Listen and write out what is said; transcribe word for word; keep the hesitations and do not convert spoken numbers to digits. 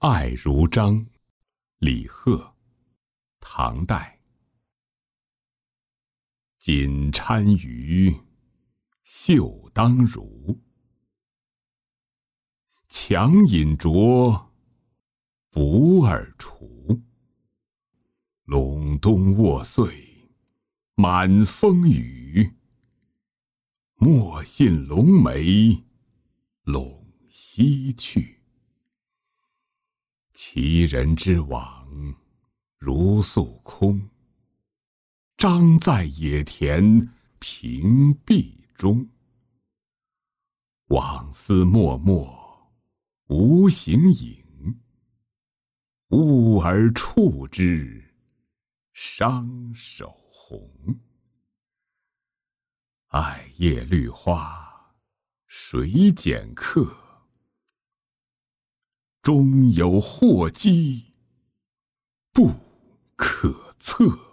爱如章，李贺，唐代。锦钗鱼，袖当如。强饮浊，不二除。陇东卧岁，满风雨。莫信龙眉，陇西去。其人之往，如诉空。张在野田，屏蔽中。往思默默，无形影。乌而触之，伤手红。艾叶绿花，谁剪客？终有祸机，不可测。